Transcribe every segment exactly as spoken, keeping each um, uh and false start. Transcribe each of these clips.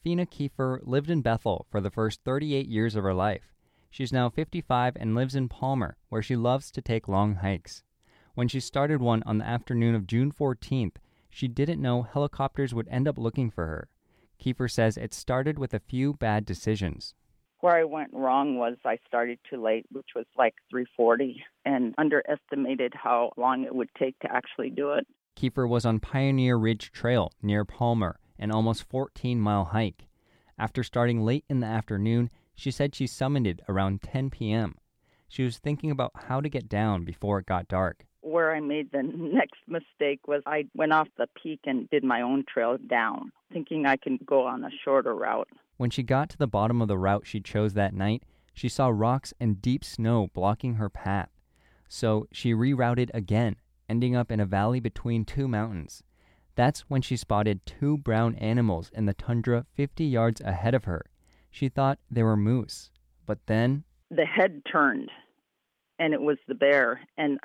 Athena Kiefer lived in Bethel for the first thirty-eight years of her life. She's now fifty-five and lives in Palmer, where she loves to take long hikes. When she started one on the afternoon of June fourteenth, she didn't know helicopters would end up looking for her. Kiefer says it started with a few bad decisions. Where I went wrong was I started too late, which was like three forty, and underestimated how long it would take to actually do it. Kiefer was on Pioneer Ridge Trail near Palmer, an almost fourteen-mile hike. After starting late in the afternoon, she said she summited around ten p.m. She was thinking about how to get down before it got dark. Where I made the next mistake was I went off the peak and did my own trail down, thinking I can go on a shorter route. When she got to the bottom of the route she chose that night, she saw rocks and deep snow blocking her path. So she rerouted again, ending up in a valley between two mountains. That's when she spotted two brown animals in the tundra fifty yards ahead of her. She thought they were moose, but then... the head turned, and it was the bear, and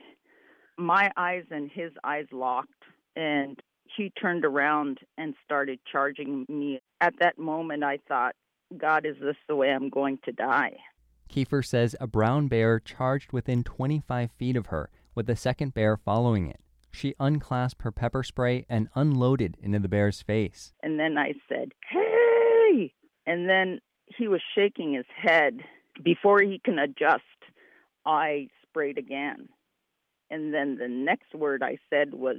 my eyes and his eyes locked, and he turned around and started charging me. At that moment, I thought, God, is this the way I'm going to die? Kiefer says a brown bear charged within twenty-five feet of her, with the second bear following it. She unclasped her pepper spray and unloaded into the bear's face. And then I said, hey! And then he was shaking his head. Before he can adjust, I sprayed again. And then the next word I said was,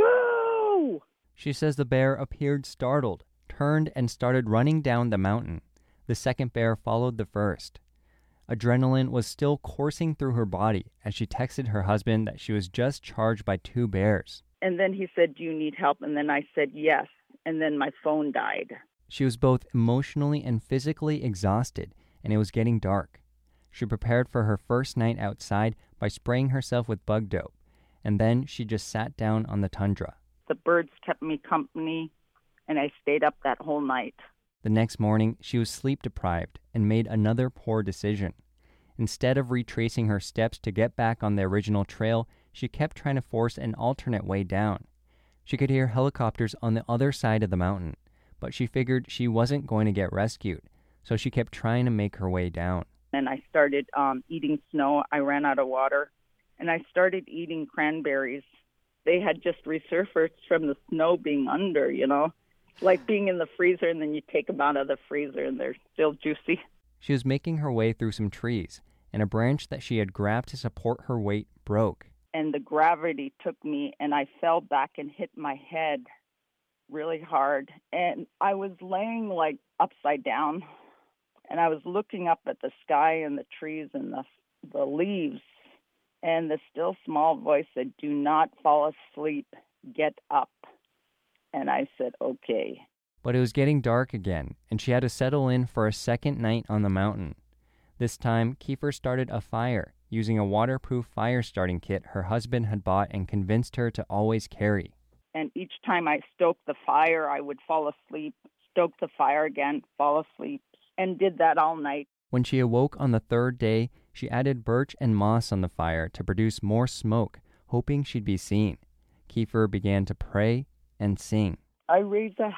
go! She says the bear appeared startled, turned, and started running down the mountain. The second bear followed the first. Adrenaline was still coursing through her body as she texted her husband that she was just charged by two bears. And then he said, do you need help? And then I said, yes. And then my phone died. She was both emotionally and physically exhausted, and it was getting dark. She prepared for her first night outside by spraying herself with bug dope, and then she just sat down on the tundra. The birds kept me company, and I stayed up that whole night. The next morning, she was sleep-deprived and made another poor decision. Instead of retracing her steps to get back on the original trail, she kept trying to force an alternate way down. She could hear helicopters on the other side of the mountain, but she figured she wasn't going to get rescued, so she kept trying to make her way down. And I started um, eating snow. I ran out of water, and I started eating cranberries. They had just resurfaced from the snow being under, you know, like being in the freezer, and then you take them out of the freezer, and they're still juicy. She was making her way through some trees, and a branch that she had grabbed to support her weight broke. And the gravity took me, and I fell back and hit my head really hard. And I was laying like upside down, and I was looking up at the sky and the trees and the the leaves, and the still small voice said, do not fall asleep, get up. And I said, okay. But it was getting dark again, and she had to settle in for a second night on the mountain. This time, Kiefer started a fire using a waterproof fire starting kit her husband had bought and convinced her to always carry. And each time I stoked the fire, I would fall asleep, stoke the fire again, fall asleep, and did that all night. When she awoke on the third day, she added birch and moss on the fire to produce more smoke, hoping she'd be seen. Kiefer began to pray and sing. I raise a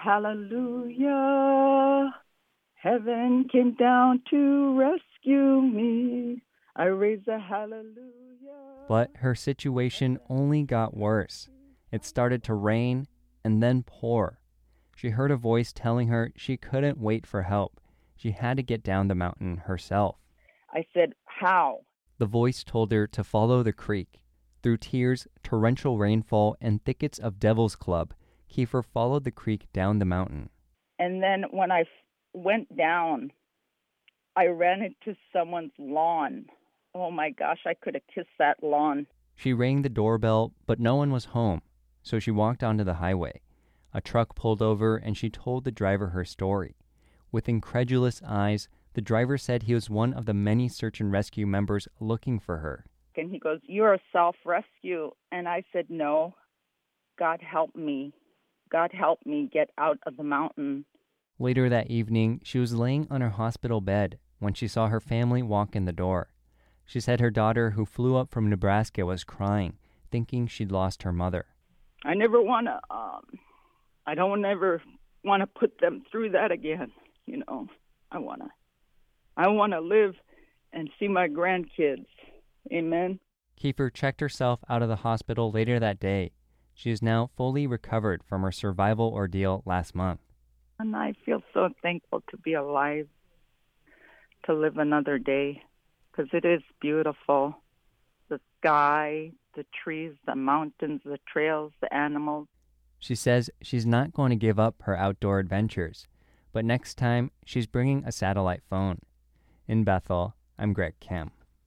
hallelujah. Heaven came down to rescue me. I raise a hallelujah. But her situation only got worse. It started to rain and then pour. She heard a voice telling her she couldn't wait for help. She had to get down the mountain herself. I said, how? The voice told her to follow the creek. Through tears, torrential rainfall, and thickets of Devil's Club, Kiefer followed the creek down the mountain. And then when I f- went down, I ran into someone's lawn. Oh my gosh, I could have kissed that lawn. She rang the doorbell, but no one was home, so she walked onto the highway. A truck pulled over, and she told the driver her story. With incredulous eyes, the driver said he was one of the many search and rescue members looking for her. And he goes, you're a self-rescue. And I said, no, God help me. God help me get out of the mountain. Later that evening, she was laying on her hospital bed when she saw her family walk in the door. She said her daughter, who flew up from Nebraska, was crying, thinking she'd lost her mother. I never want to, um, I don't ever want to put them through that again. You know, I want to, I want to live and see my grandkids. Amen. Kiefer checked herself out of the hospital later that day. She is now fully recovered from her survival ordeal last month. And I feel so thankful to be alive, to live another day, because it is beautiful. The sky, the trees, the mountains, the trails, the animals. She says she's not going to give up her outdoor adventures, but next time she's bringing a satellite phone. In Bethel, I'm Greg Kim.